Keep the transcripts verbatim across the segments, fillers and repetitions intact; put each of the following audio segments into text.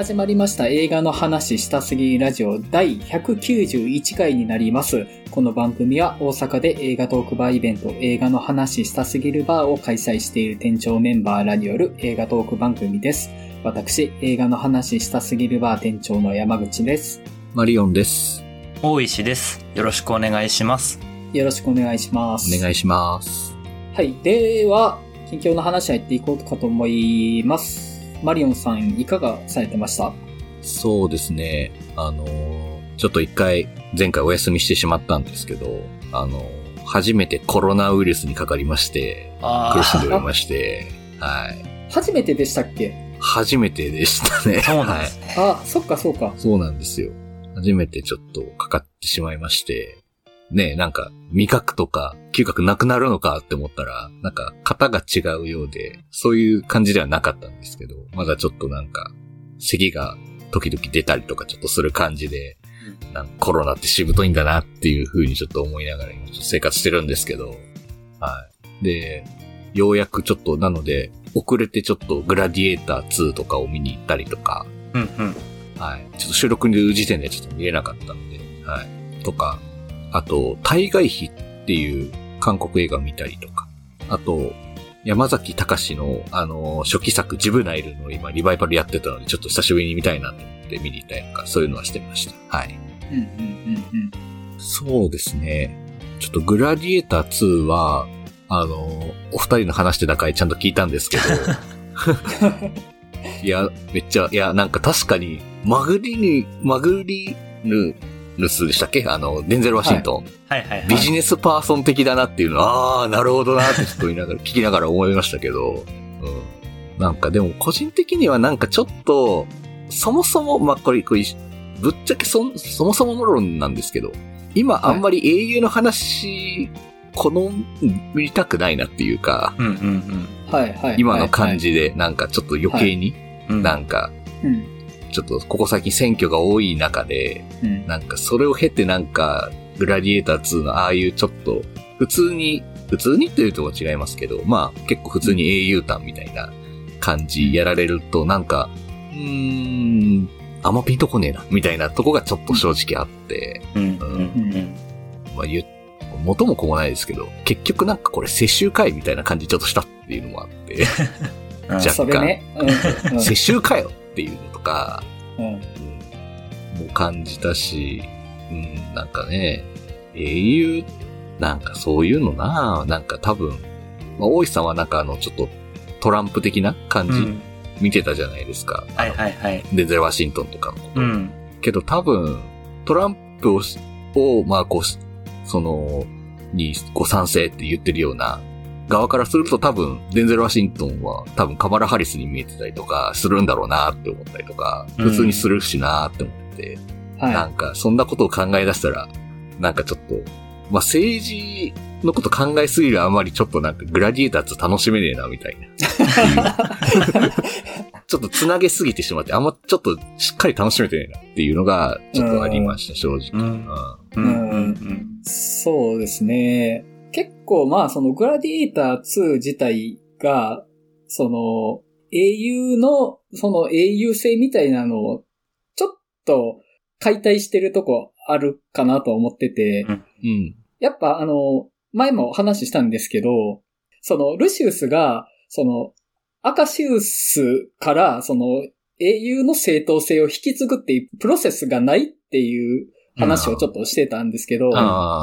始まりました映画の話したすぎラジオだいひゃくきゅうじゅういちかいになります。この番組は大阪で映画トークバーイベント映画の話したすぎるバーを開催している店長メンバーらによる映画トーク番組です。私、映画の話したすぎるバー店長の山口です。 マリオンです。 大石です。よろしくお願いします。 よろしくお願いします。 お願いします。 はい。では、近況の話入っていこうかと思います。マリオンさんいかがされてました？ そうですね。あのー、ちょっと一回前回お休みしてしまったんですけど、あのー、初めてコロナウイルスにかかりまして、苦しんでおりまして、はい。 初めてでしたっけ？ 初めてでしたね。 そうなんですね。 はい、あ、そっかそうか。 そうなんですよ。初めてちょっとかかってしまいまして、ねえ、なんか味覚とか嗅覚なくなるのかって思ったら、なんか型が違うようで、そういう感じではなかったんですけど、まだちょっとなんか咳が時々出たりとかちょっとする感じで、なんかコロナってしぶといんだなっていう風にちょっと思いながら今ちょっと生活してるんですけど、はい。で、ようやくちょっとなので、遅れてちょっとグラディエーターツーとかを見に行ったりとか、 うんうん。 はい。ちょっと収録の時点でちょっと見れなかったので、はい。とか、あと、対外碑っていう韓国映画を見たりとか、あと、山崎隆の、あの、初期作、ジブナイルの今リバイバルやってたので、ちょっと久しぶりに見たいなと思って見に行ったりとか、そういうのはしてました。はい。 うんうんうんうん。 そうですね。ちょっとグラディエーターツーは、あの、お二人の話してた回ちゃんと聞いたんですけど、いや、めっちゃ、いや、なんか確かに、マグリに、マグリヌ、ルスでしたっけ？あの、デンゼル・ワシントン。 はい、はいはいはい。 ビジネスパーソン的だなっていうのは、ああ、なるほどなってちょっと言いながら、聞きながら思いましたけど、うん。なんかでも個人的にはなんかちょっと、そもそも、まあ、これ、これ、ぶっちゃけそ、そもそも論なんですけど、今あんまり英雄の話、好みたくないなっていうか、 うんうんうん。 はいはい。 今の感じで、なんかちょっと余計に、 はい、 なんか、 うんちょっとここ最近選挙が多い中で、うん、なんかそれを経てなんかグラディエーターツーのああいうちょっと普通に、普通にっていうとは違いますけど、まあ結構普通に英雄譚みたいな感じやられるとなんか、うーん、あんまピンとこねえなみたいなとこがちょっと正直あって、 うんうんうん、 まあ言う、元も子もないですけど、結局なんかこれ世襲会みたいな感じちょっとしたっていうのもあって、若干、 ねうんうん、 世襲かよっていうのとか、 うん、 もう感じたし、うん、なんかね、英雄、なんかそういうのな、なんか多分、まあ、大石さんはなんかあの、ちょっとトランプ的な感じ、うん、見てたじゃないですか。 はいはいはい。 デンゼル・ワシントンとかのこと。 うん。 けど多分、トランプを、をまあこう、その、にご賛成って言ってるような、側からすると多分、デンゼル・ワシントンは多分カマラ・ハリスに見えてたりとかするんだろうなって思ったりとか、普通にするしなって思って、うん、なんかそんなことを考え出したら、なんかちょっと、まあ、政治のこと考えすぎるあまりちょっとなんかグラディエーターズ楽しめねえなみたいな。ちょっとつなげすぎてしまって、あんまちょっとしっかり楽しめてねえなっていうのがちょっとありました、正直。うんうんうん、そうですね。結構まあそのグラディエーターツー自体が、その英雄のその英雄性みたいなのをちょっと解体してるとこあるかなと思ってて、 うん、 やっぱあの前も話したんですけど、そのルシウスがそのアカシウスからその英雄の正当性を引き継ぐっていうプロセスがないっていう話をちょっとしてたんですけど、うん、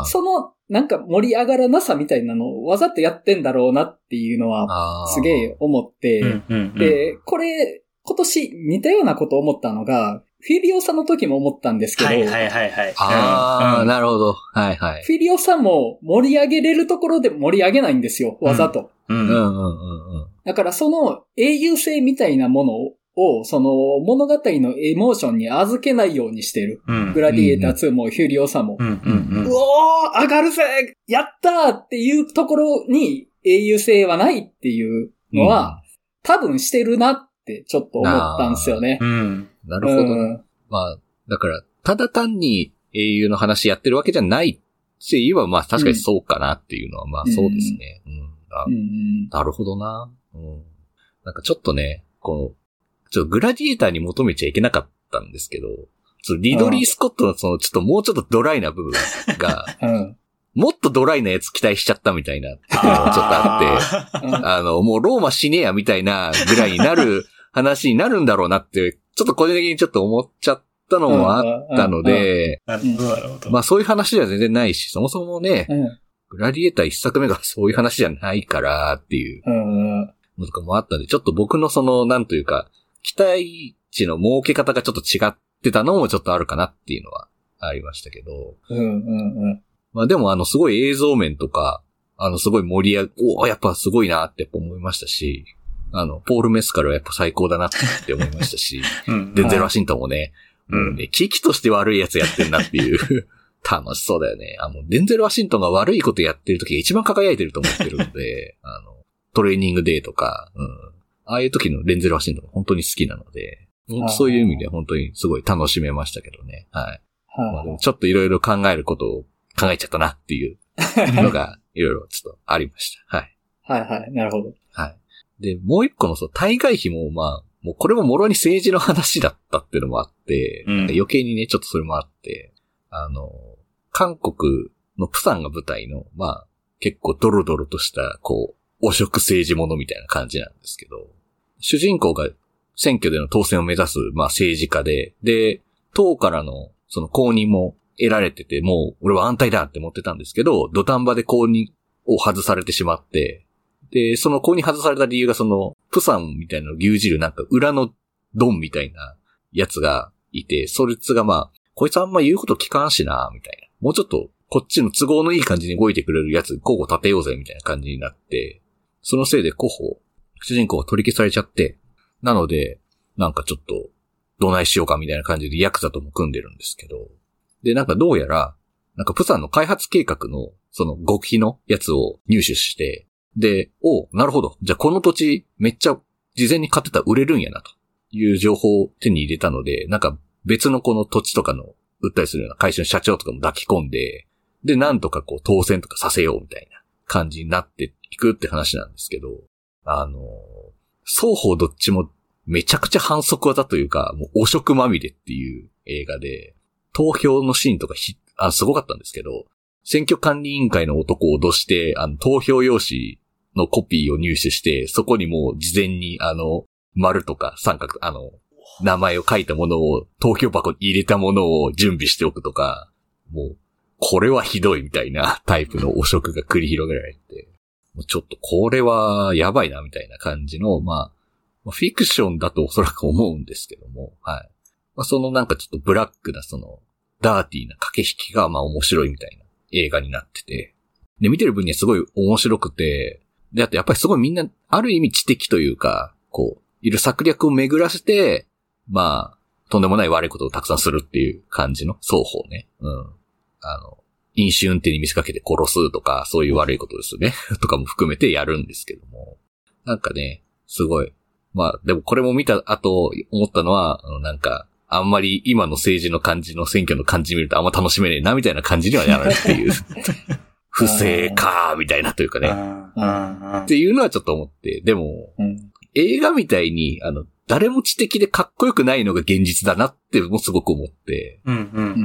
そのなんか盛り上がらなさみたいなのをわざとやってんだろうなっていうのはすげえ思って、 うんうんうん、 で、これ今年似たようなことを思ったのが、フィリオさんの時も思ったんですけど、 はいはいはいはい。 ああ、うん、なるほど。はいはい。 フィリオさんも盛り上げれるところで盛り上げないんですよ、わざと。 うんうんうんうんうん。 だからその英雄性みたいなものをを、その物語のエモーションに預けないようにしてる。うん、グラディエーターツーもフュリオサも。 うんうんうん、 うおー上がるぜやったーっていうところに英雄性はないっていうのは、うん、多分してるなってちょっと思ったんですよね。 うん、なるほど、うん。まあ、だから、ただ単に英雄の話やってるわけじゃないって言えば、まあ確かにそうかなっていうのは、まあそうですね。うんうんあうん、 なるほどな、うん。なんかちょっとね、この、 ちょっとグラディエーターに求めちゃいけなかったんですけど、そのリドリー・スコットのそのちょっともうちょっとドライな部分が、うん、もっとドライなやつ期待しちゃったみたいなっていうのがちょっとあって、あの、もうローマ死ねやみたいなぐらいになる話になるんだろうなって、ちょっと個人的にちょっと思っちゃったのもあったので、 なるほど、なるほど。 まあそういう話では全然ないし、そもそもね、うん、グラディエーター一作目がそういう話じゃないからっていうのとかもあったんで、ちょっと僕のその、なんというか、期待値の設け方がちょっと違ってたのもちょっとあるかなっていうのはありましたけど。 うんうんうん。 まあでもあのすごい映像面とか、あのすごい盛り上が、おやっぱすごいなってやっぱ思いましたし、あの、ポール・メスカルはやっぱ最高だなって思いましたし、うん、デンゼル・ワシントンもね、うん、ね、危機として悪いやつやってんなっていう、楽しそうだよね。あの、デンゼル・ワシントンが悪いことやってる時が一番輝いてると思ってるので、あの、トレーニングデーとか、うん、ああいう時のデンゼル・ワシントンが本当に好きなので、そういう意味で本当にすごい楽しめましたけどね。はい。まあ、でもちょっといろいろ考えることを考えちゃったなっていうのがいろいろちょっとありました。はい。 はいはい。なるほど。 はい。で、もう一個のそう、対外費もまあ、もうこれももろに政治の話だったっていうのもあって、うん、なんか余計にね、ちょっとそれもあって、あの、韓国のプサンが舞台の、まあ、結構ドロドロとした、こう、汚職政治ものみたいな感じなんですけど、主人公が選挙での当選を目指す、まあ政治家で、で、党からのその公認も得られてて、もう俺は安泰だって思ってたんですけど、土壇場で公認を外されてしまって、で、その公認外された理由がその、プサンみたいなのを牛耳るなんか裏のドンみたいなやつがいて、そいつがまあ、こいつあんま言うこと聞かんしな、みたいな。もうちょっとこっちの都合のいい感じに動いてくれるやつ候補立てようぜ、みたいな感じになって、そのせいで候補、主人公が取り消されちゃって、なので、なんかちょっと、どないしようかみたいな感じでヤクザとも組んでるんですけど、で、なんかどうやら、なんかプサンの開発計画の、その極秘のやつを入手して、で、おう、なるほど。じゃあこの土地めっちゃ事前に買ってたら売れるんやなという情報を手に入れたので、なんか別のこの土地とかの売ったりするような会社の社長とかも抱き込んで、で、なんとかこう当選とかさせようみたいな感じになっていくって話なんですけど、あの、双方どっちもめちゃくちゃ反則技というか、もう汚職まみれっていう映画で、投票のシーンとかひ、あ、すごかったんですけど、選挙管理委員会の男を脅して、あの、投票用紙のコピーを入手して、そこにもう事前にあの、丸とか三角、あの、名前を書いたものを投票箱に入れたものを準備しておくとか、もう、これはひどいみたいなタイプの汚職が繰り広げられて、もうちょっとこれはやばいなみたいな感じの、まあ、フィクションだとおそらく思うんですけども、はい。まあ、そのなんかちょっとブラックなその、ダーティーな駆け引きがまあ面白いみたいな映画になってて、で、見てる分にはすごい面白くて、で、あとやっぱりすごいみんな、ある意味知的というか、こう、いる策略を巡らせて、まあ、とんでもない悪いことをたくさんするっていう感じの双方ね。うん。あの、飲酒運転に見せかけて殺すとか、そういう悪いことですね。とかも含めてやるんですけども。なんかね、すごい。まあ、でもこれも見た後思ったのは、あのなんか、あんまり今の政治の感じの選挙の感じ見るとあんま楽しめねえなみたいな感じにはならないっていう。不正かーみたいなというかね。っていうのはちょっと思って、でも、うん、映画みたいに、あの、誰も知的でかっこよくないのが現実だなってもすごく思って、うんうんうんうん、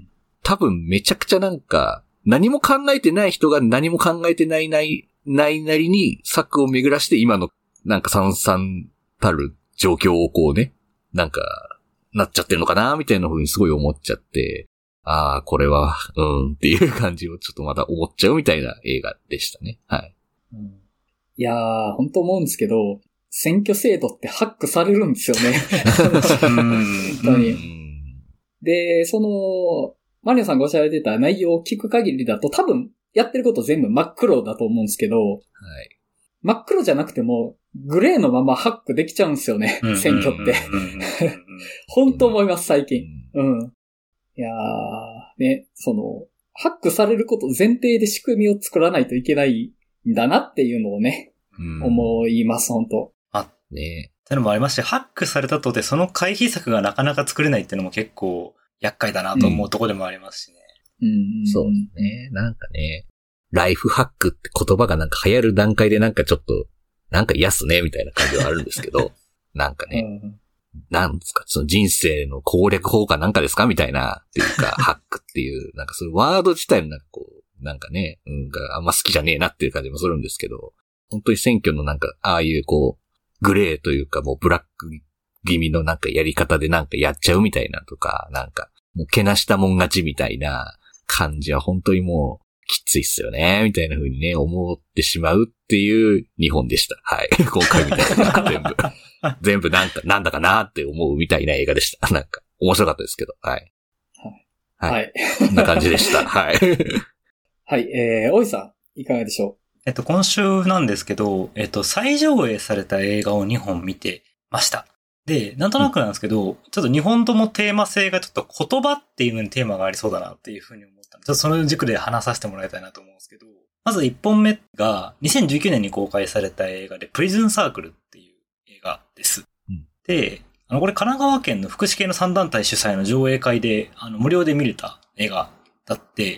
多分めちゃくちゃなんか、何も考えてない人が何も考えてないない、ないなりに策を巡らして今のなんか惨々たる状況をこうね、なんか、なっちゃってるのかなみたいな風にすごい思っちゃって、ああ、これは、うんっていう感じをちょっとまた思っちゃうみたいな映画でしたね。はい。 うん、いやー、本当思うんですけど、選挙制度ってハックされるんですよね。本当に。で、その、マリオさんがおっしゃられてた内容を聞く限りだと多分やってること全部真っ黒だと思うんですけど、はい、真っ黒じゃなくてもグレーのままハックできちゃうんですよね、選挙って。本当思います、最近。うん。いやー、ね、その、ハックされること前提で仕組みを作らないといけないんだなっていうのをね、うん、思います、本当。 あ、ね。ってのもありまして、ハックされたとてその回避策がなかなか作れないっていうのも結構厄介だなと思うところでもありますしね。 うん、そうですね。なんかね、ライフハックって言葉がなんか流行る段階でなんかちょっと、なんか嫌っすね、みたいな感じはあるんですけど、なんかね、うん、 なんですか、その人生の攻略法かなんかですかみたいな、っていうか、ハックっていう、なんかそのワード自体のなんかこう、なんかね、うん、があんま好きじゃねえなっていう感じもするんですけど、本当に選挙のなんか、ああいうこう、グレーというかもうブラック気味のなんかやり方でなんかやっちゃうみたいなとか、なんか、もうけなしたもん勝ちみたいな感じは本当にもう、きついっすよね、みたいな風にね、思ってしまうっていう日本でした。はい。今回みたいな、全部。全部なんか、なんだかなって思うみたいな映画でした。なんか、面白かったですけど、はい。 はい。 はい。こんな感じでした。はい。 はい、えー、大井さん、いかがでしょう？ えっと、今週なんですけど、えっと、再上映された映画をにほん見てました。で、なんとなくなんですけど、うん、ちょっとにほんともテーマ性がちょっと言葉っていうのにテーマがありそうだなっていうふうに思ったので、ちょっとその軸で話させてもらいたいなと思うんですけど、まずいっぽんめがにせんじゅうきゅうねんに公開された映画で、プリズンサークルっていう映画です。うん、で、あの、これ神奈川県の福祉系のさん団体主催の上映会で、あの、無料で見れた映画だって、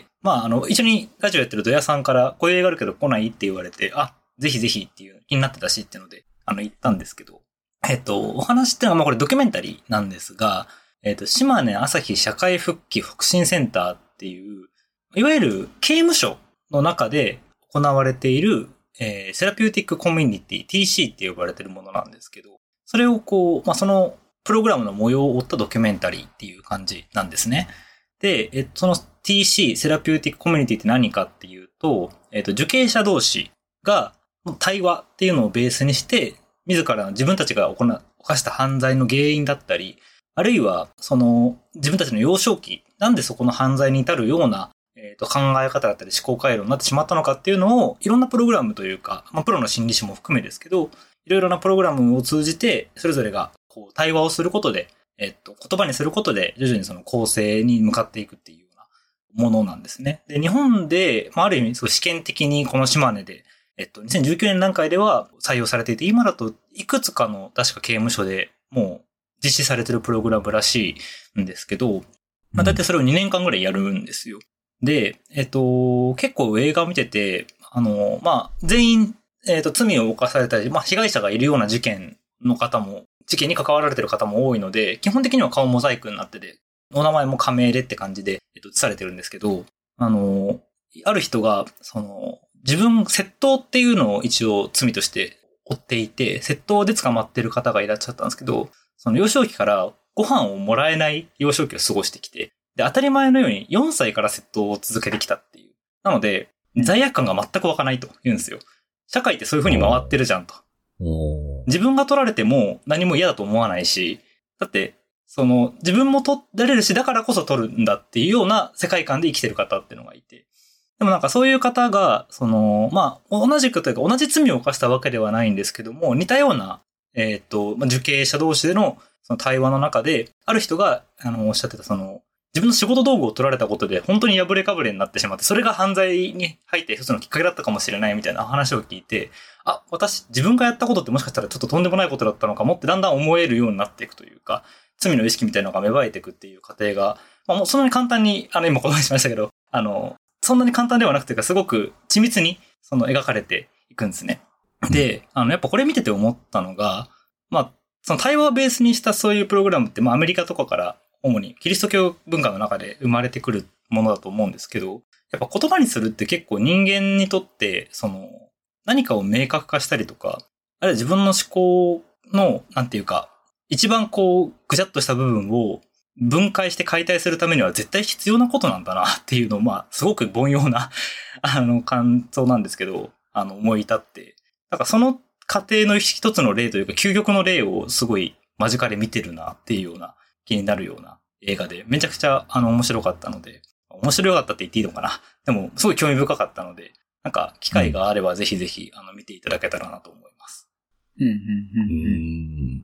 まあ、あの、一緒にラジオやってるドヤさんから、こういう映画あるけど来ないって言われて、あ、ぜひぜひっていう気になってたしっていうので、あの、行ったんですけど、えっと、お話っていうのは、まあこれドキュメンタリーなんですが、えっと、島根朝日社会復帰促進センターっていう、いわゆる刑務所の中で行われている、えー、セラピューティックコミュニティ ティーシー って呼ばれているものなんですけど、それをこう、まあそのプログラムの模様を追ったドキュメンタリーっていう感じなんですね。で、えっと、その ティーシー、セラピューティックコミュニティって何かっていうと、えっと、受刑者同士が対話っていうのをベースにして、自らの自分たちが行犯した犯罪の原因だったり、あるいは、その、自分たちの幼少期、なんでそこの犯罪に至るような、えっと、考え方だったり思考回路になってしまったのかっていうのを、いろんなプログラムというか、まあ、プロの心理師も含めですけど、いろいろなプログラムを通じて、それぞれが、こう、対話をすることで、えっと、言葉にすることで、徐々にその構成に向かっていくっていうようなものなんですね。で、日本で、まあ、ある意味、すごい試験的にこの島根で、えっと、にせんじゅうきゅうねん段階では採用されていて、今だといくつかの確か刑務所でもう実施されているプログラムらしいんですけど、まあだいたいそれをにねんかんぐらいやるんですよ。で、えっと、結構映画を見てて、あの、まあ全員、えっと、罪を犯されたり、まあ被害者がいるような事件の方も、事件に関わられている方も多いので、基本的には顔モザイクになってて、お名前も仮名でって感じで、えっと、映されてるんですけど、あの、ある人が、その、自分、窃盗っていうのを一応罪として追っていて、窃盗で捕まってる方がいらっしゃったんですけど、その幼少期からご飯をもらえない幼少期を過ごしてきて、で、当たり前のようによんさいから窃盗を続けてきたっていう。なので、罪悪感が全く湧かないと言うんですよ。社会ってそういう風に回ってるじゃんと。自分が取られても何も嫌だと思わないし、だって、その、自分も取られるし、だからこそ取るんだっていうような世界観で生きてる方っていうのがいて、でもなんかそういう方が、その、まあ、同じくというか同じ罪を犯したわけではないんですけども、似たような、えっと、受刑者同士でのその対話の中で、ある人が、あの、おっしゃってた、その、自分の仕事道具を取られたことで本当に破れかぶれになってしまって、それが犯罪に入って一つのきっかけだったかもしれないみたいな話を聞いて、あ、私、自分がやったことってもしかしたらちょっととんでもないことだったのかもってだんだん思えるようになっていくというか、罪の意識みたいなのが芽生えていくっていう過程が、まあもうそんなに簡単に、あの、今言葉にしましたけど、あの、そんなに簡単ではなくてか、すごく緻密に、その描かれていくんですね。で、あの、やっぱこれ見てて思ったのが、まあ、その対話をベースにしたそういうプログラムって、まあアメリカとかから主にキリスト教文化の中で生まれてくるものだと思うんですけど、やっぱ言葉にするって結構人間にとって、その、何かを明確化したりとか、あるいは自分の思考の、なんていうか、一番こう、ぐちゃっとした部分を分解して解体するためには絶対必要なことなんだなっていうのを、まあ、すごく凡庸な、あの、感想なんですけど、あの、思い至って。だからその過程の一つの例というか、究極の例をすごい間近で見てるなっていうような気になるような映画で、めちゃくちゃ、あの、面白かったので、面白かったって言っていいのかな。でも、すごい興味深かったので、なんか、機会があればぜひぜひ、あの、見ていただけたらなと思います。 うん、うん、うん。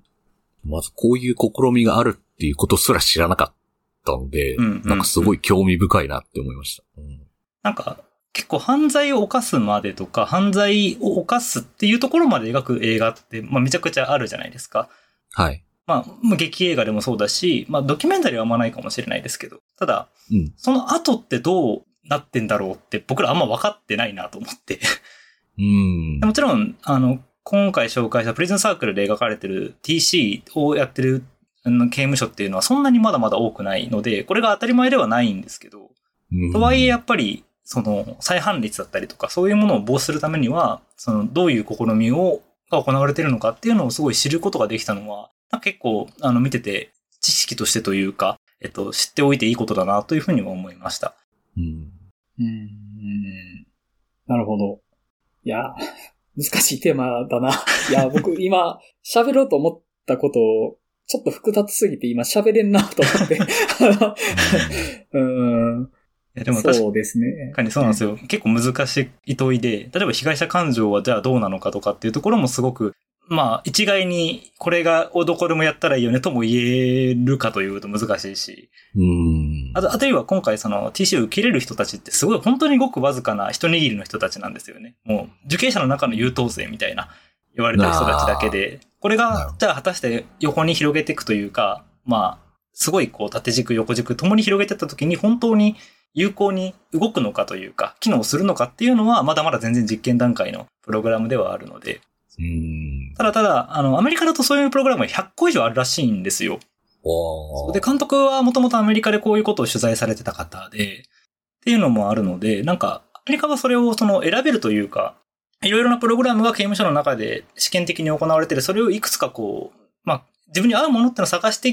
まず、こういう試みがあるっていうことすら知らなかったので、うんうんうん、なんかすごい興味深いなって思いました。うん、なんか、結構犯罪を犯すまでとか、犯罪を犯すっていうところまで描く映画って、まあ、めちゃくちゃあるじゃないですか。 はい。 まあ、劇映画でもそうだし、まあ、ドキュメンタリーはあんまないかもしれないですけど、ただ、うん、その後ってどうなってんだろうって僕らあんま分かってないなと思ってうん。 もちろん、あの、今回紹介したプリズンサークルで描かれてる ティーシー をやってる刑務所っていうのはそんなにまだまだ多くないので、これが当たり前ではないんですけど、とはいえやっぱり、その再犯率だったりとかそういうものを防止するためには、そのどういう試みをが行われているのかっていうのをすごい知ることができたのは、結構あの見てて知識としてというか、えっと、知っておいていいことだなというふうにも思いました。 うん。うん。なるほど。いや、難しいテーマだな。いや、僕今喋ろうと思ったことをちょっと複雑すぎて今喋れんなと思って。うん。 いやでも確そうですね。 かにそうなんですよ。結構難しい問いで、例えば被害者感情はじゃあどうなのかとかっていうところもすごく、まあ一概にこれがどこでもやったらいいよねとも言えるかというと難しいし。 うん。 あと、あとは今回その ティーシー を受け入れる人たちってすごい本当にごくわずかな一握りの人たちなんですよね。もう受刑者の中の優等生みたいな言われてる人たちだけで、これがじゃあ果たして横に広げていくというか、まあすごいこう縦軸横軸ともに広げていった時に本当に有効に動くのかというか、機能するのかっていうのはまだまだ全然実験段階のプログラムではあるので。 うん。 ただただ、あの、アメリカだとそういうプログラムがひゃっこ以上あるらしいんですよ。 おで、監督はもともとアメリカでこういうことを取材されてた方で、っていうのもあるので、なんか、アメリカはそれをその選べるというか、いろいろなプログラムが刑務所の中で試験的に行われてて、それをいくつかこう、まあ、自分に合うものってのを探していって、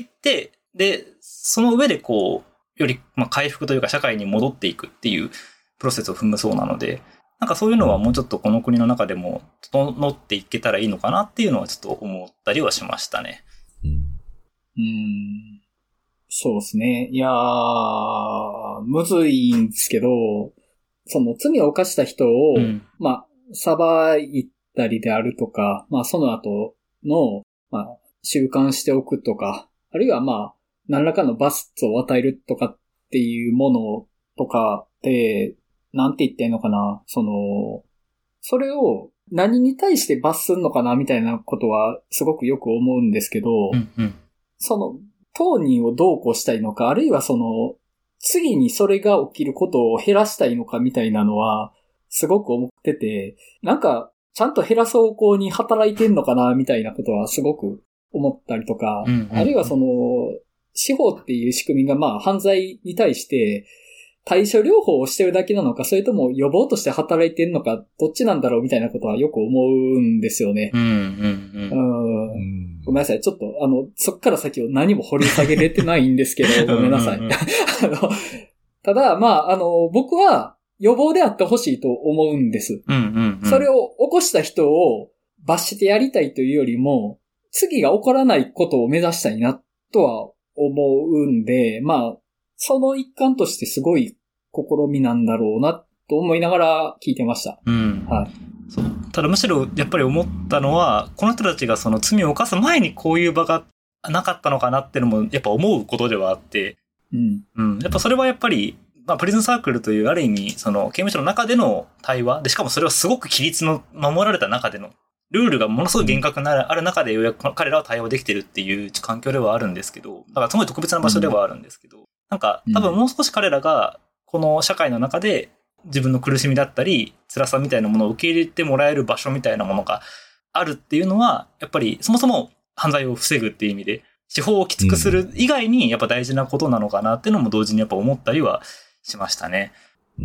で、その上でこう、より、まあ、回復というか社会に戻っていくっていうプロセスを踏むそうなので、なんかそういうのはもうちょっとこの国の中でも整っていけたらいいのかなっていうのはちょっと思ったりはしましたね。 うん。 うーん。そうですね。いやー、むずいんですけど、その罪を犯した人を、うん、まあ、裁いたりであるとか、まあその後の、まあ、収監しておくとか、あるいはまあ、何らかの罰を与えるとかっていうものとかで、なんて言ってんのかな、その、それを何に対して罰すんのかなみたいなことはすごくよく思うんですけど、 うんうん、 その、当人をどうこうしたいのか、あるいはその、次にそれが起きることを減らしたいのかみたいなのは、すごく思ってて、なんか、ちゃんと減らす方向に働いてんのかなみたいなことはすごく思ったりとか、 うんうんうん、 あるいはその、司法っていう仕組みがまあ犯罪に対して対処療法をしてるだけなのか、それとも予防として働いてるのか、どっちなんだろうみたいなことはよく思うんですよね。 うんうんうんうん、ごめんなさい。ちょっとあの、そっから先を何も掘り下げれてないんですけど、ごめんなさい。うんうんうんあのただ、まあ、あの、僕は予防であってほしいと思うんです。 うんうんうん、 それを起こした人を罰してやりたいというよりも、次が起こらないことを目指したいなとは思うんで、まあ、その一環としてすごい試みなんだろうなと思いながら聞いてました。 うん。 はい。 そう。ただむしろやっぱり思ったのは、この人たちがその罪を犯す前にこういう場がなかったのかなっていうのもやっぱ思うことではあって、 うん。 うん。やっぱそれはやっぱり、まあ、プリズンサークルというある意味、その刑務所の中での対話で、しかもそれはすごく規律の守られた中での、ルールがものすごい厳格なある中でようやく彼らは対応できてるっていう環境ではあるんですけど、だからすごい特別な場所ではあるんですけど、うん、なんか多分もう少し彼らがこの社会の中で自分の苦しみだったり辛さみたいなものを受け入れてもらえる場所みたいなものがあるっていうのは、やっぱりそもそも犯罪を防ぐっていう意味で司法をきつくする以外にやっぱ大事なことなのかなっていうのも同時にやっぱ思ったりはしましたね。 うん、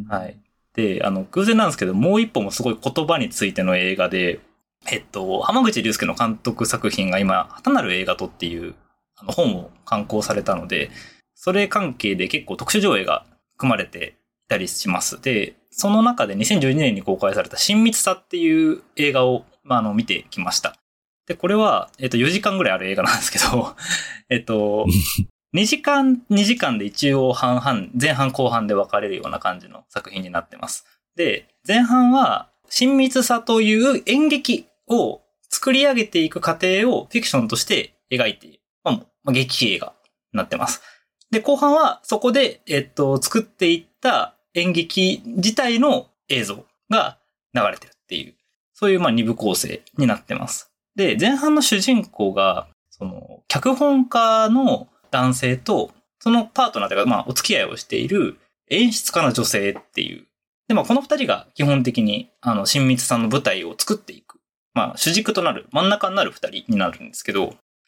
はい。で、あの、偶然なんですけど、もう一本もすごい言葉についての映画で、えっと、浜口竜介の監督作品が今、旗なる映画とっていうあの本を刊行されたので、それ関係で結構特殊上映が組まれていたりします。で、その中でにせんじゅうにねんに公開された親密さっていう映画を、まあ、あの見てきました。で、これは、えっと、よじかんぐらいある映画なんですけど、えっと、にじかん、にじかんで一応半々、前半後半で分かれるような感じの作品になってます。で、前半は親密さという演劇を作り上げていく過程をフィクションとして描いている。まあ、まあ、劇映画になってます。で、後半はそこで、えっと、作っていった演劇自体の映像が流れてるっていう、そういうまあ二部構成になってます。で、前半の主人公が、その、脚本家の男性と、そのパートナーというか、まあ、お付き合いをしている演出家の女性っていう。で、まあ、この二人が基本的に、あの、親密さの舞台を作っていく。まあ、主軸となる、真ん中になる二人になるんですけど、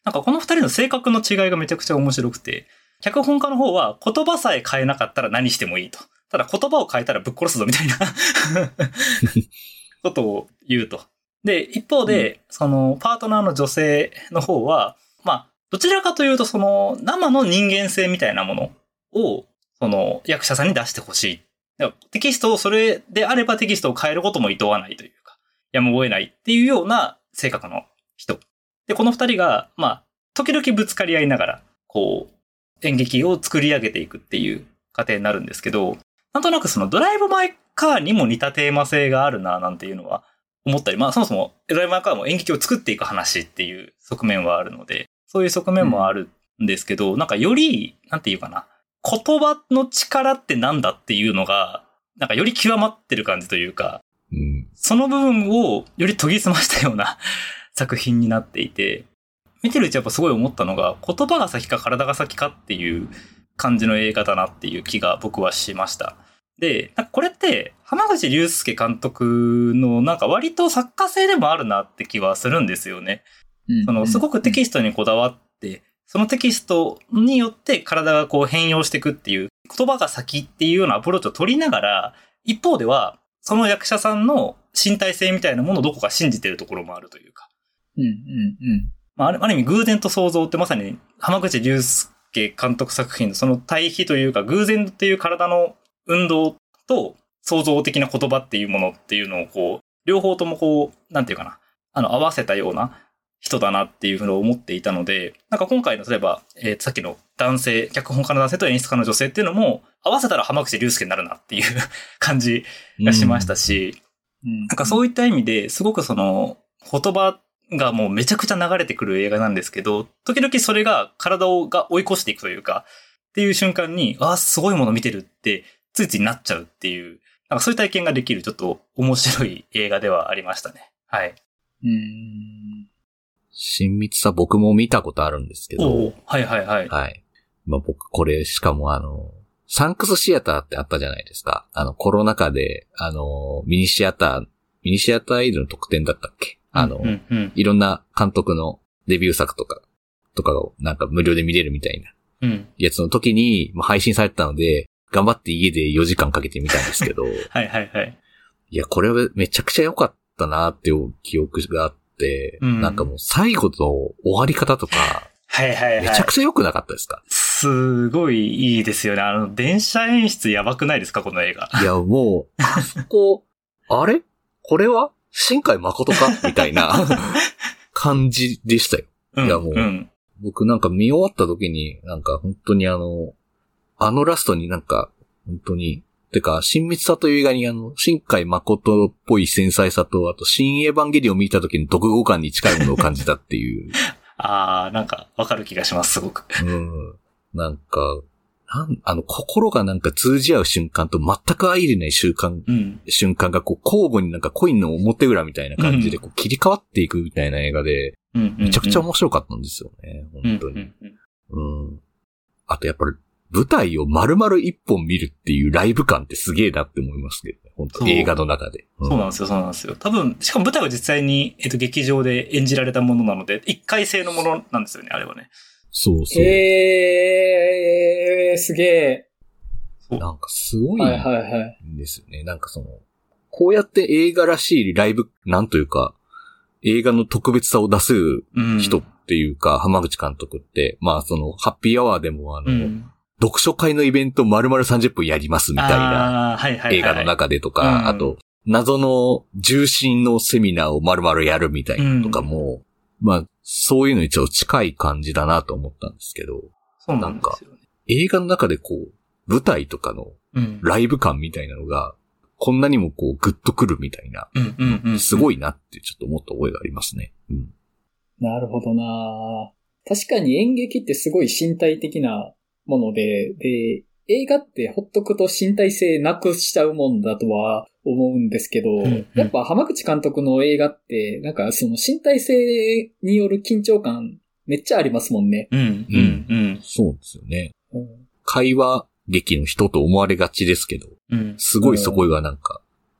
なんかこの二人の性格の違いがめちゃくちゃ面白くて、脚本家の方は言葉さえ変えなかったら何してもいいと。ただ言葉を変えたらぶっ殺すぞみたいなことを言うと。で、一方で、うん、そのパートナーの女性の方は、まあ、どちらかというとその生の人間性みたいなものを、その役者さんに出してほしい。テキストをそれであればテキストを変えることも厭わないというか、やむを得ないっていうような性格の人。で、この二人が、まあ、時々ぶつかり合いながら、こう、演劇を作り上げていくっていう過程になるんですけど、なんとなくそのドライブ・マイ・カーにも似たテーマ性があるな、なんていうのは思ったり、まあそもそもドライブ・マイ・カーも演劇を作っていく話っていう側面はあるので、そういう側面もあるんですけど、うん、なんかより、なんていうかな、言葉の力ってなんだっていうのが、なんかより極まってる感じというか、うん、その部分をより研ぎ澄ましたような作品になっていて、見てるうちやっぱすごい思ったのが、言葉が先か体が先かっていう感じの映画だなっていう気が僕はしました。で、なんかこれって濱口竜介監督のなんか割と作家性でもあるなって気はするんですよね。うん、そのすごくテキストにこだわって、そのテキストによって体がこう変容していくっていう言葉が先っていうようなアプローチを取りながら、一方ではその役者さんの身体性みたいなものをどこか信じてるところもあるというか。 うんうんうん。 まあ、ある意味偶然と想像ってまさに濱口竜介監督作品のその対比というか、偶然っていう体の運動と創造的な言葉っていうものっていうのをこう、両方ともこう、なんていうかな、あの合わせたような人だなっていうふうに思っていたので、なんか今回の例えば、えー、さっきの男性、脚本家の男性と演出家の女性っていうのも、合わせたら濱口竜介になるなっていう感じがしましたし、うん、なんかそういった意味ですごくその言葉がもうめちゃくちゃ流れてくる映画なんですけど、時々それが体をが追い越していくというか、っていう瞬間に、ああ、すごいもの見てるって、ついついなっちゃうっていう、なんかそういう体験ができるちょっと面白い映画ではありましたね。はい。 うーん。 親密さ僕も見たことあるんですけど。 はいはいはい。 はい。まあ僕これしかもあの、サンクスシアターってあったじゃないですか。あのコロナ禍で、あの、ミニシアター、ミニシアターエイドの特典だったっけ？あの、うんうん、いろんな監督のデビュー作とか、とかをなんか無料で見れるみたいなやつの時に、まあ、配信されてたので、頑張って家でよじかんかけてみたんですけど。 はいはいはい。 いや、これはめちゃくちゃ良かったなっていう記憶があって、うん、なんかもう最後の終わり方とか、 はいはいはい。 めちゃくちゃ良くなかったですか？ すごいいいですよね。あの、電車演出やばくないですか、この映画。 いや、もう、あそこ、あれこれは新海誠かみたいな感じでしたよ。うん、いやもう、うん、僕なんか見終わった時に、なんか本当にあの、あのラストになんか、本当に、てか、親密さという映画にあの、新海誠っぽい繊細さと、あと、新エヴァンゲリオンを見た時に読後感に近いものを感じたっていう。 あー、なんかわかる気がします、すごく。 うん。なんか、なんあの、心がなんか通じ合う瞬間と全く相入れない瞬間、うん、瞬間がこう交互になんかコインの表裏みたいな感じでこう切り替わっていくみたいな映画で、めちゃくちゃ面白かったんですよね、本当に。うんうんうん、あとやっぱり舞台を丸々一本見るっていうライブ感ってすげえなって思いますけどね、本当映画の中で、 うん。そうなんですよ、そうなんですよ。多分、しかも舞台は実際に、えっと、劇場で演じられたものなので、一回性のものなんですよね、あれはね。 そうそう。 へー、すげえ。 なんかすごいんですよね。はいはいはい、なんかその、こうやって映画らしいライブ、なんというか、映画の特別さを出す人っていうか、うん、浜口監督って、まあその、ハッピーアワーでもあの、うん、読書会のイベント丸々さんじゅっぷんやりますみたいな映画の中でとか、あ,、はいはいはい、あと、謎の重心のセミナーを丸々やるみたいなとかも、うん、まあ、そういうのにちょっと近い感じだなと思ったんですけど、 そうなんですよね。 なんか映画の中でこう、舞台とかのライブ感みたいなのが、こんなにもこうグッとくるみたいな、すごいなってちょっと思った覚えがありますね。うん、 なるほどな。確かに演劇ってすごい身体的なもので、で、映画ってほっとくと身体性なくしちゃうもんだとは思うんですけど、うんうん、やっぱ浜口監督の映画って、なんかその身体性による緊張感めっちゃありますもんね。 うん、うん、うん。 そうですよね。うん、会話劇の人と思われがちですけど、うん、すごいそこがなんか、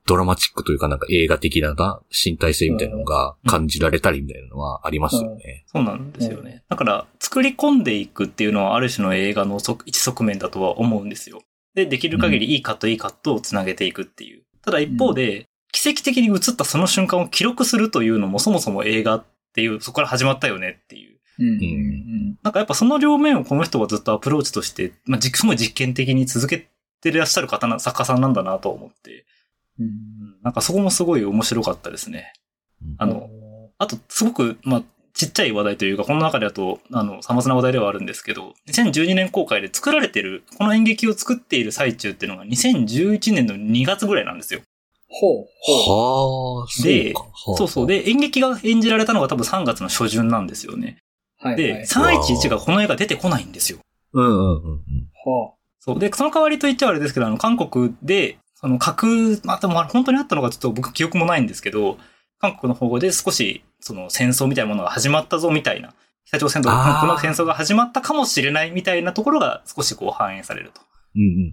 ドラマチックというかなんか映画的な身体性みたいなのが感じられたりみたいなのはありますよね。 そうなんですよね。だから作り込んでいくっていうのはある種の映画の一側面だとは思うんですよ。で、できる限りいいカットいいカットをつなげていくっていう。ただ一方で、奇跡的に映ったその瞬間を記録するというのもそもそも映画っていう、そこから始まったよねっていう。 うんうんうん、 なんかやっぱその両面をこの人はずっとアプローチとして、まあ、すごい実験的に続けていらっしゃる方な、作家さんなんだなと思って。うん、なんかそこもすごい面白かったですね。あの、あとすごく、まあ、ちっちゃい話題というか、この中でだと、あの、さまつな話題ではあるんですけど、にせんじゅうにねん公開で作られてる、この演劇を作っている最中っていうのがにせんじゅういちねんのにがつぐらいなんですよ。 ほう。 ほう。はあ、 で、 そうか。 そうそう。で、演劇が演じられたのが多分さんがつの初旬なんですよね。はい、はい。で、さんいちいちがこの映画出てこないんですよ。 うんうんうんうん。 はあ。 そう。で、その代わりと言っちゃあれですけど、あの、韓国で、その架空、まあ、でも本当にあったのかちょっと僕記憶もないんですけど、韓国の方で少し、その戦争みたいなものが始まったぞみたいな、北朝鮮と韓国の戦争が始まったかもしれないみたいなところが少しこう反映されると。 うんうんうん、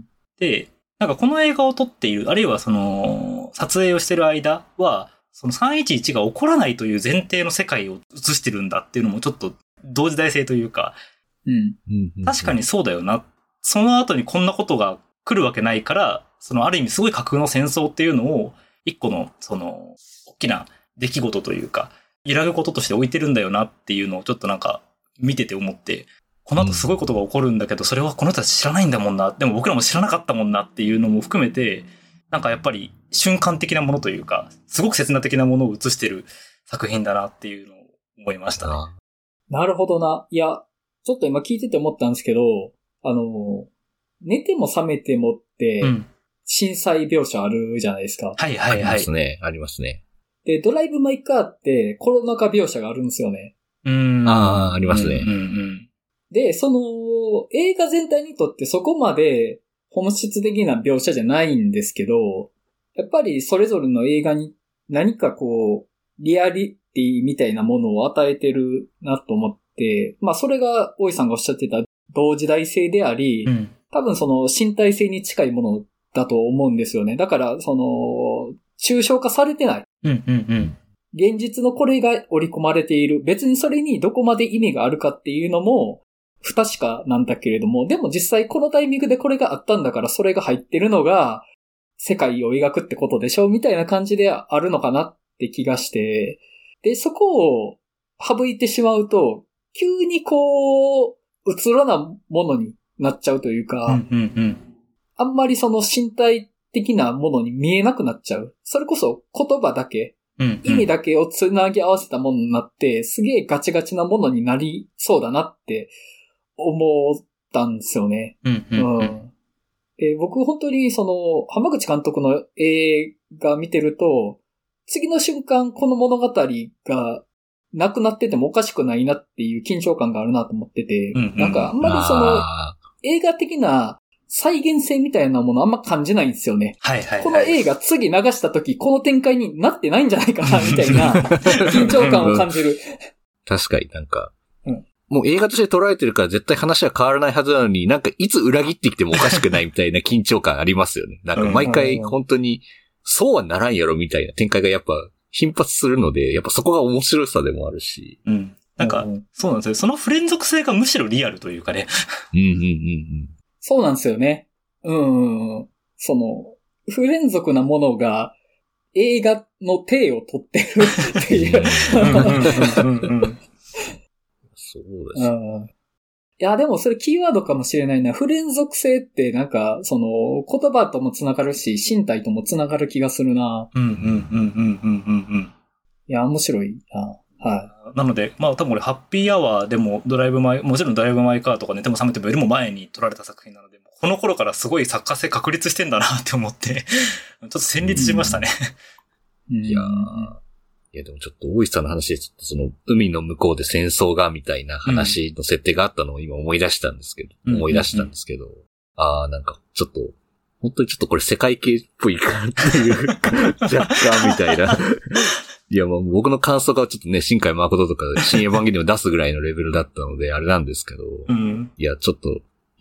で、なんかこの映画を撮っている、あるいはその、撮影をしている間は、そのさんいちいちが起こらないという前提の世界を映してるんだっていうのもちょっと同時代性というか、 うん、 確かにそうだよな。その後にこんなことが来るわけないから、そのある意味すごい架空の戦争っていうのを、一個の、その、大きな出来事というか、揺らぐこととして置いてるんだよなっていうのをちょっとなんか見てて思って、この後すごいことが起こるんだけど、それはこの人たち知らないんだもんな。でも僕らも知らなかったもんなっていうのも含めて、なんかやっぱり瞬間的なものというか、すごく刹那的なものを映してる作品だなっていうのを思いましたね。 なるほどな。いや、ちょっと今聞いてて思ったんですけど、あの、寝ても覚めてもって、うん、震災描写あるじゃないですか。 はいはいはい。ありますね。ありますね。 で、ドライブ・マイ・カーってコロナ禍描写があるんですよね。 うーん。 ああ、ありますね。 うんうんうん、 で、その、映画全体にとってそこまで本質的な描写じゃないんですけど、やっぱりそれぞれの映画に何かこう、リアリティみたいなものを与えてるなと思って、まあそれが大井さんがおっしゃってた同時代性であり、うん、多分その身体性に近いものだと思うんですよね。だから、その、抽象化されてない。 うんうんうん。 現実のこれが織り込まれている。別にそれにどこまで意味があるかっていうのも不確かなんだけれども、でも実際このタイミングでこれがあったんだからそれが入ってるのが世界を描くってことでしょみたいな感じであるのかなって気がして、で、そこを省いてしまうと、急にこう、うつろなものになっちゃうというか、 うんうんうん、 あんまりその身体的なものに見えなくなっちゃう。それこそ言葉だけ、 うんうん、 意味だけをつなぎ合わせたものになって、すげえガチガチなものになりそうだなって思ったんですよね。 うんうんうんうん、 で僕本当にその浜口監督の映画見てると、次の瞬間この物語がなくなっててもおかしくないなっていう緊張感があるなと思ってて、 うんうん、 なんかあんまりその映画的な再現性みたいなものあんま感じないんですよね。 はいはいはい、 この映画次流した時この展開になってないんじゃないかなみたいな緊張感を感じる。 確かになんか、 うん、 もう映画として捉えてるから絶対話は変わらないはずなのに、なんかいつ裏切ってきてもおかしくないみたいな緊張感ありますよね。なんか毎回本当にそうはならんやろみたいな展開がやっぱ頻発するので、やっぱそこが面白さでもあるし。 うん。なんか、そうなんですよ。その不連続性がむしろリアルというかね。 うんうんうんうん。 そうなんですよね。うん。その、不連続なものが映画の体を取ってるっていう。 そうです、 うん。いや、でもそれキーワードかもしれないな。不連続性ってなんか、その、言葉ともつながるし、身体ともつながる気がするな。 うんうんうんうんうんうんうん。 いや、面白いな。はい。 なので、まあ多分俺、ハッピーアワーでもドライブマイ、もちろんドライブマイカーとか寝ても覚めてもよりも前に撮られた作品なので、この頃からすごい作家性確立してんだなって思って、ちょっと戦慄しましたね。 うん、いやー。いやでもちょっと大石さんの話でちょっとその海の向こうで戦争がみたいな話の設定があったのを今思い出したんですけど、うん、思い出したんですけど、うんうんうん、ああなんかちょっと本当にちょっとこれ世界系っぽいかっていう若干みたいな。いやもう僕の感想がちょっとね新海誠とか新エヴァンゲリオン出すぐらいのレベルだったのであれなんですけど、 うん、 いやちょっと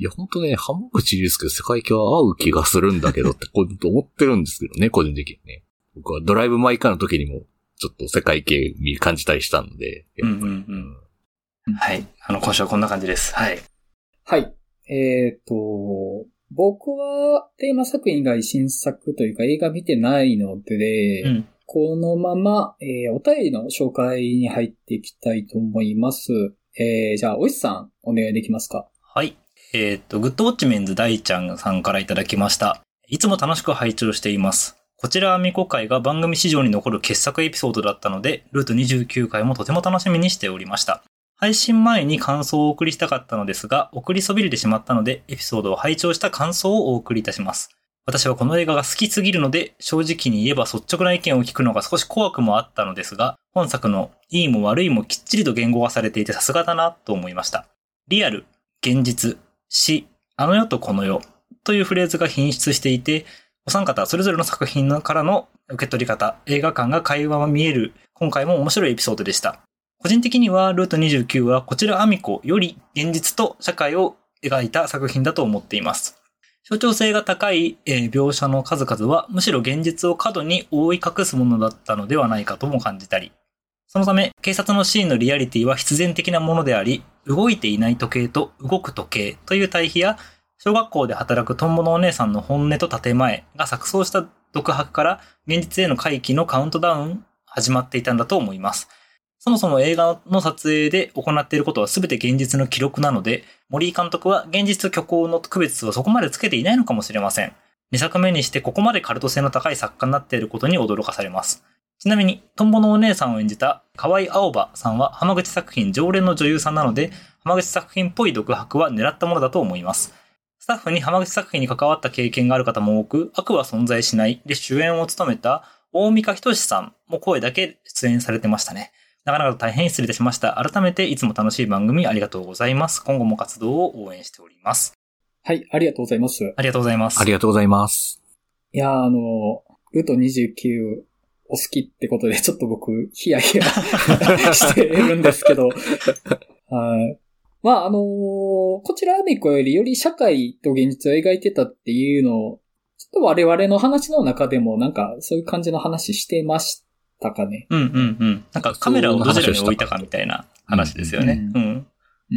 いや、ほんとね、浜口竜介と世界系は合う気がするんだけどって、こう思ってるんですけどね、個人的にね。僕はドライブ・マイ・カーの時にも、ちょっと世界系に感じたりしたので。 うんうんうん。はい。あの、今週はこんな感じです。はい。 はい。えっと、僕はテーマ作品以外新作というか映画見てないので、うん、このまま、えー、お便りの紹介に入っていきたいと思います。えー、じゃあ、おいしさん、お願いできますか？ はい。えっと、グッドウォッチメンズ大ちゃんさんからいただきました。いつも楽しく拝聴しています。こちらは未公開が番組史上に残る傑作エピソードだったので、ルートにじゅうきゅうかいもとても楽しみにしておりました。配信前に感想をお送りしたかったのですが、送りそびれてしまったので、エピソードを拝聴した感想をお送りいたします。私はこの映画が好きすぎるので、正直に言えば率直な意見を聞くのが少し怖くもあったのですが、本作のいいも悪いもきっちりと言語化されていてさすがだなと思いました。リアル、現実、死、あの世とこの世というフレーズが品質していて、お三方それぞれの作品からの受け取り方、映画館が会話が見える、今回も面白いエピソードでした。個人的にはルートにじゅうきゅうはこちらアミコより現実と社会を描いた作品だと思っています。象徴性が高い、えー、描写の数々はむしろ現実を過度に覆い隠すものだったのではないかとも感じたり、そのため警察のシーンのリアリティは必然的なものであり、動いていない時計と動く時計という対比や、小学校で働くトンボのお姉さんの本音と建前が錯綜した独白から現実への回帰のカウントダウン始まっていたんだと思います。そもそも映画の撮影で行っていることは全て現実の記録なので、森井監督は現実と虚構の区別をそこまでつけていないのかもしれません。にさくめにしてここまでカルト性の高い作家になっていることに驚かされます。ちなみに、トンボのお姉さんを演じた河合青葉さんは浜口作品常連の女優さんなので、浜口作品っぽい独白は狙ったものだと思います。スタッフに浜口作品に関わった経験がある方も多く、悪は存在しないで主演を務めた大三香仁さんも声だけ出演されてましたね。なかなか大変失礼いたしました。改めていつも楽しい番組ありがとうございます。今後も活動を応援しております。 はい、ありがとうございます。 ありがとうございます。 ありがとうございます。 いやー、あの、ルートにじゅうきゅうお好きってことで、ちょっと僕、ヒヤヒヤしてるんですけど。はい。まあ、あのー、こちらアミコよりより社会と現実を描いてたっていうのを、ちょっと我々の話の中でもなんかそういう感じの話してました。たかね。 うんうんうん。なんかカメラをどちらに置いたかみたいな話ですよね。うん。うん。うんうんうん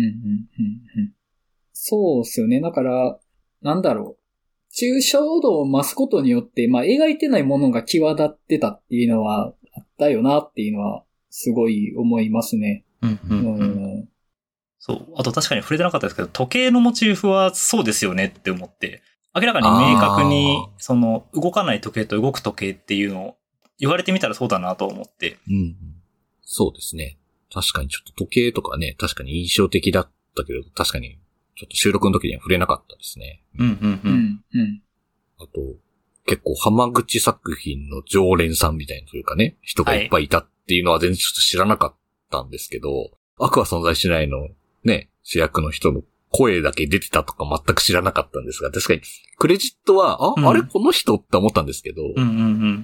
そうですよね。だから、なんだろう。抽象度を増すことによって、まあ描いてないものが際立ってたっていうのはあったよなっていうのはすごい思いますね。 うんうん、うんうん。そう。あと確かに触れてなかったですけど、時計のモチーフはそうですよねって思って、明らかに明確にその動かない時計と動く時計っていうのを言われてみたらそうだなと思って。 うん。そうですね。確かにちょっと時計とかね、確かに印象的だったけど、確かにちょっと収録の時には触れなかったですね。 うんうんうん。うん。 あと、結構浜口作品の常連さんみたいなというかね、人がいっぱいいたっていうのは全然ちょっと知らなかったんですけど、はい、悪は存在しないのね、主役の人の声だけ出てたとか全く知らなかったんですが、確かにクレジットは、あ、うん、あれこの人って思ったんですけど、 うんうんうん、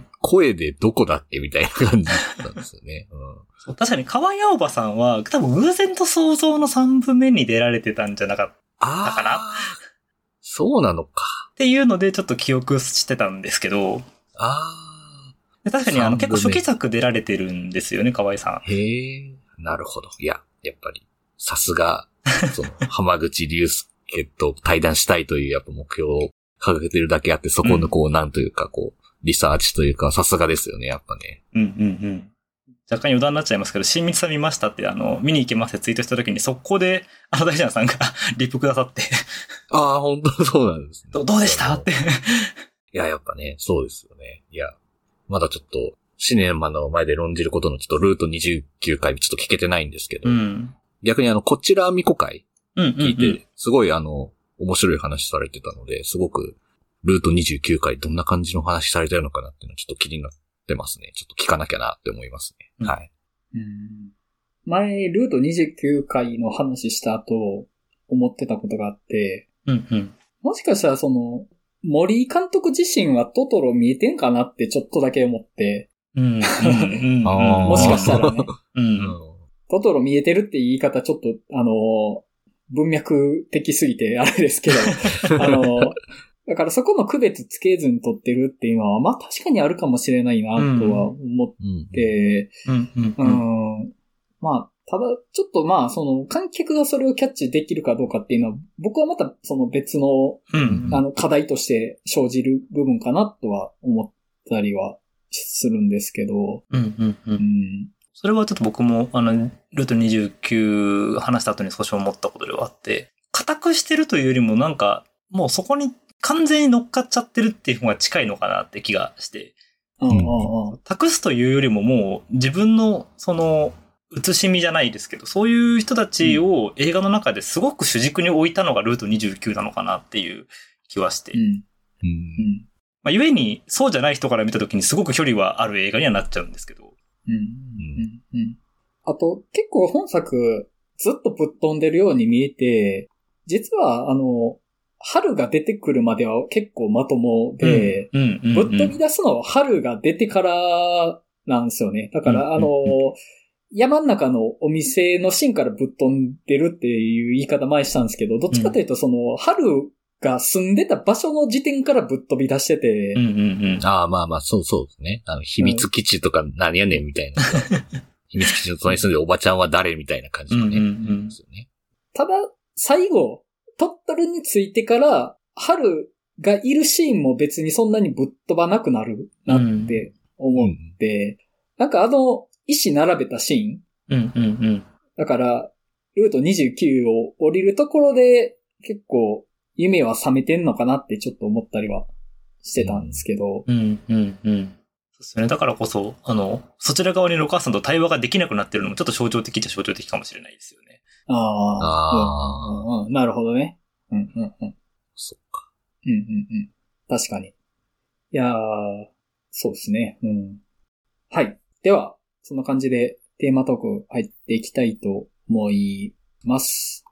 声でどこだっけみたいな感じだったんですよね。うん、 そう確かに河合青葉さんは多分偶然と想像のさんぶんめに出られてたんじゃなかったかな。 そうなのか。 っていうのでちょっと記憶してたんですけど、 あで確かにあの結構初期作出られてるんですよね、河合さん。 へえ、なるほど。いや、やっぱりさすがその浜口竜介と対談したいというやっぱ目標を掲げてるだけあって、そこのこう、うん、なんというかこうリサーチというかさすがですよね、やっぱね。 うんうんうん。若干余談になっちゃいますけど、親密さ見ましたってあの見に行けますってツイートした時に速攻であの大ちゃんさんがリップくださって、 ああ本当そうなんですね。 ど, どうでしたって。 いややっぱねそうですよね。いやまだちょっとシネマの前で論じることのちょっとルートにじゅうきゅうかいちょっと聞けてないんですけど。うん、逆にあの、こちらミコ会聞いて、うんうんうん、すごいあの、面白い話されてたので、すごく、ルートにじゅうきゅうかいどんな感じの話されてるのかなっていうのはちょっと気になってますね。ちょっと聞かなきゃなって思いますね。うん、はい。 うん前、ルートにじゅうきゅうかいの話した後、思ってたことがあって、 うんうん、 もしかしたらその、森監督自身はトトロ見えてんかなってちょっとだけ思って、 うんうんうん、 もしかしたらね。 うんトトロ見えてるって言い方ちょっと、あの、 文脈的すぎてあれですけど、あの、だからそこの区別つけずに撮ってるっていうのは、まあ確かにあるかもしれないなとは思って、 うんうんうん、 うんまあ、ただ、ちょっとまあ、その、観客がそれをキャッチできるかどうかっていうのは、僕はまたその別の、 うんうん、 あの、課題として生じる部分かなとは思ったりはするんですけど、 うんうんうんうん、 それはちょっと僕も、あの、ルートにじゅうきゅう話した後に少し思ったことではあって、固くしてるというよりもなんか、もうそこに完全に乗っかっちゃってるっていう方が近いのかなって気がして、 うんうんうん、 託すというよりももう自分のその、写しみじゃないですけど、そういう人たちを映画の中ですごく主軸に置いたのがルートにじゅうきゅうなのかなっていう気はして。うんうんまあ、ゆえに、そうじゃない人から見たときにすごく距離はある映画にはなっちゃうんですけど。 うんうんうん、あと、結構本作、ずっとぶっ飛んでるように見えて、実は、あの、春が出てくるまでは結構まともで、うんうんうんうん、ぶっ飛び出すのは春が出てからなんですよね。だから、うんうんうん、あの、山の中のお店のシーンからぶっ飛んでるっていう言い方前したんですけど、どっちかというとその、春が住んでた場所の時点からぶっ飛び出してて。 うんうんうん、 ああ、まあまあ、そうそうですね。あの、秘密基地とか何やねんみたいな。秘密基地の隣に住んでるおばちゃんは誰みたいな感じのね。うんうんうんですよね、 ただ、最後、鳥取に着いてから、春がいるシーンも別にそんなにぶっ飛ばなくなるなって思って、うん、なんかあの、石並べたシーン、うんうんうん、 だから、ルートにじゅうきゅうを降りるところで結構夢は覚めてんのかなってちょっと思ったりはしてたんですけど。 うんうんうん。そうですね。だからこそ、あの、そちら側にいるお母さんと対話ができなくなってるのもちょっと象徴的っちゃ象徴的かもしれないですよね。 ああ、うんうんうん、なるほどね。うんうんうん。 そっか。 うんうんうん。確かに。いやー、そうですね。うん。はい。では、そんな感じでテーマトーク入っていきたいと思います。